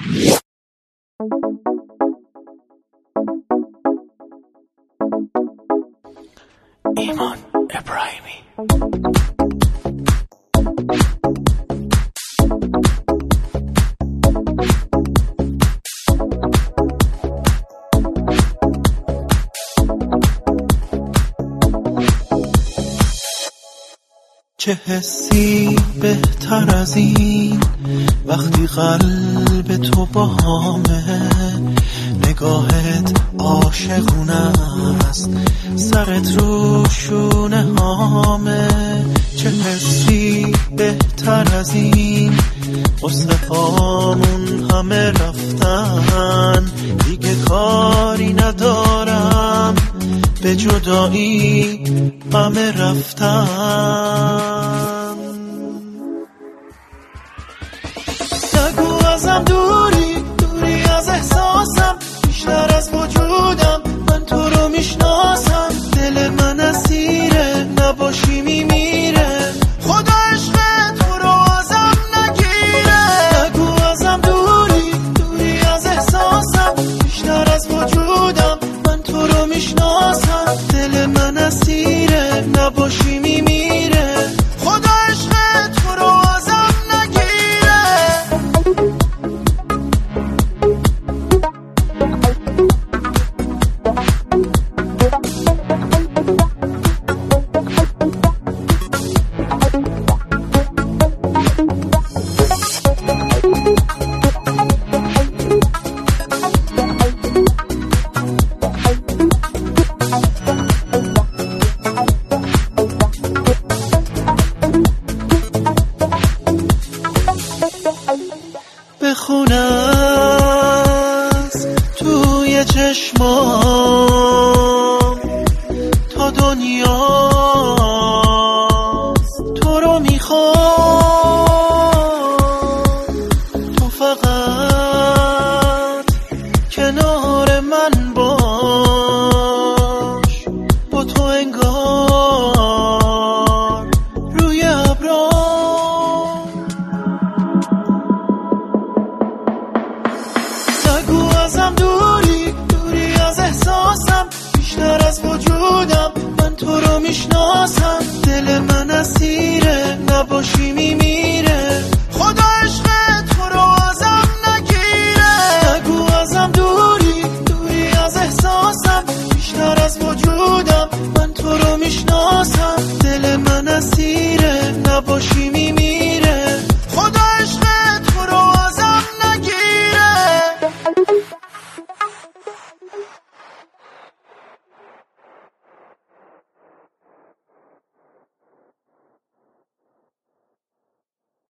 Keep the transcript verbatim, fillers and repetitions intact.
ایمان ابراهیمی. چه حسی بهتر از این وقتی قلب تو باهامه، نگاهت عاشقونه است، سرت رو شونه هامه. چه حسی بهتر از این، غصه هامون همه رفتن، دیگه کاری ندارم به جدایی همه رفتن. نگو ازم دوری دوری از احساسم، بیشتر از وجودم من تو رو میشناسم. دل من اسیره نباشی میمیره، خدا عشق تو رو ازم نگیره. نگو ازم دوری دوری از احساسم، بیشتر از وجودم من تو رو میشناسم. دل من اسیره نباشی میمیره، خدا عشق تو رو ازم نگیره. بخون از توی چشمام تا دنیا تو رو میخوام، تو فقط کنار من باش، با تو انگار روی ابرام. نگو ازم دوری دوری از احساسم، بیشتر از وجودم من تو رو میشناسم. دل من اسیره نباشی میمیره،